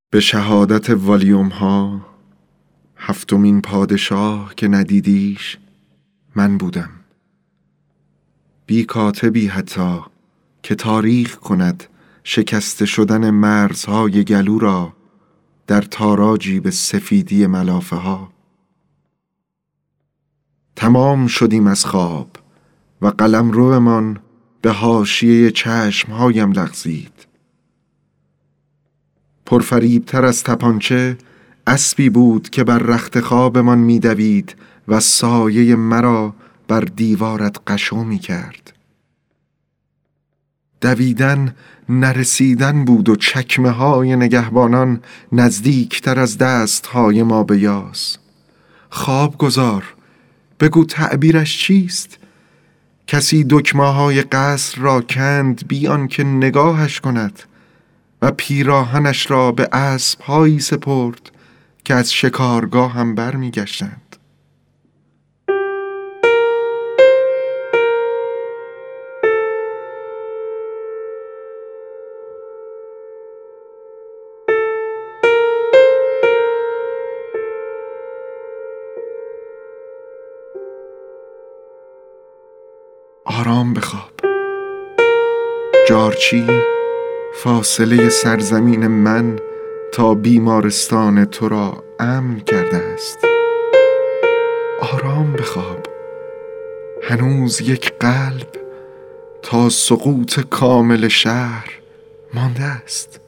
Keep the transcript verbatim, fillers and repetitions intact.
به شهادت والیوم ها هفتمین پادشاه که ندیدیش من بودم، بی کاتبی حتی که تاریخ کند شکسته شدن مرزهای گلو را در تاراجی به سفیدی ملافه ها. تمام شدیم از خواب و قلمرومان به حاشیه چشمهایم لغزید. پرفریبتر از تپانچه اسبی بود که بر رخت خوابمان می‌دوید و سایه مرا بر دیوارت قشو می‌کرد. دویدن نرسیدن بود و چکمه های نگهبانان نزدیکتر از دست های ما به یاس. خواب گذار، بگو تعبیرش چیست؟ کسی دکمه های قصر را کند بی آنکه نگاهش کند و پیراهنش را به اسب هایی سپرد که از شکارگاه هم بر می گشتند. آرام بخواب. جارچی فاصله سرزمین من تا بیمارستان تو را امن کرده است. آرام بخواب. هنوز یک قلب تا سقوط کامل شهر مانده است.